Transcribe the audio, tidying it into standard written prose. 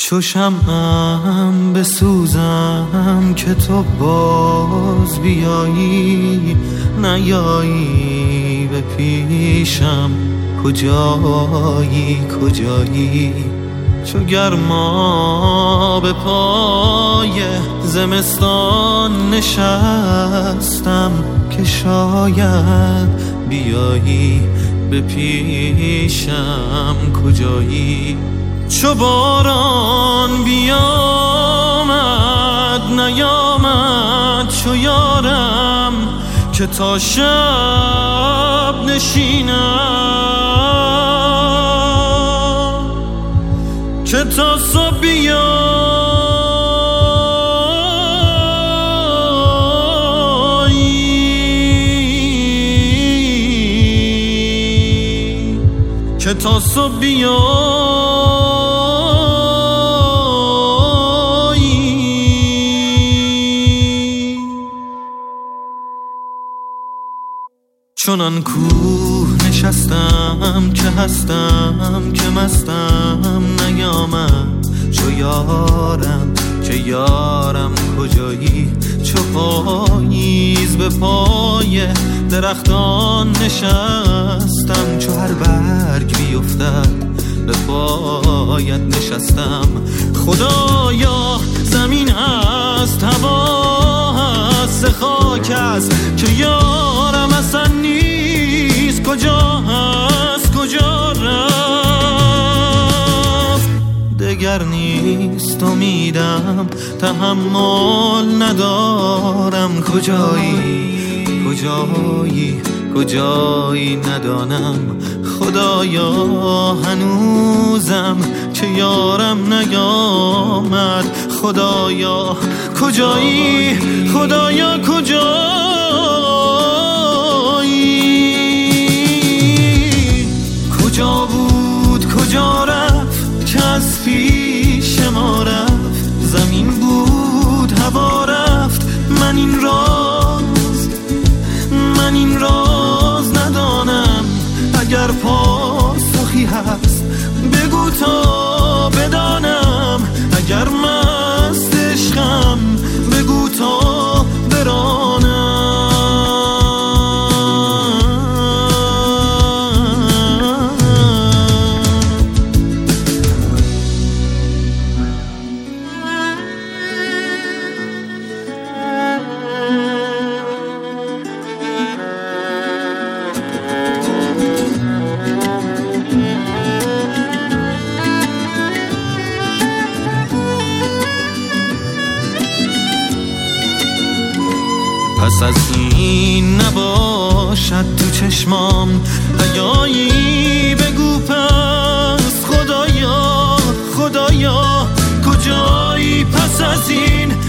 چو شمعم بسوزم که تو باز بیایی، نیایی به پیشم کجایی کجایی. چو گرما به پای زمستان نشستم که شاید بیایی به پیشم کجایی. چو باران بیامد نیامد چو یارم که تا شب نشینم، که تا صبح بیایی، که تا صبح بیایی. چنان کوه نشستم که هستم که مستم نیامد چو یارم که یارم کجایی. چو پاییز به پای درختان نشستم، چو هر برگ بیفتد به پایت نشستم. خدایا زمین هست هوا هست خاک است که یارم اصلا نیست، کجا هست کجا رفت. دگر نیست امیدم تحمل ندارم، کجایی کجایی کجایی ندانم. خدایا هنوزم که یارم نیامد، خدایا کجایی خدایا کجایی. کجا بود کجا رفت که از پیش ما رفت، زمین بود هوا رفت. من این راز ندانم، اگر پاسخی هست بگو تا بدانم. اگر مست عشقم بگو تا برانم. پس از این نباشد تو چشمام حیایی، بگو پس خدایا خدایا کجایی. پس از این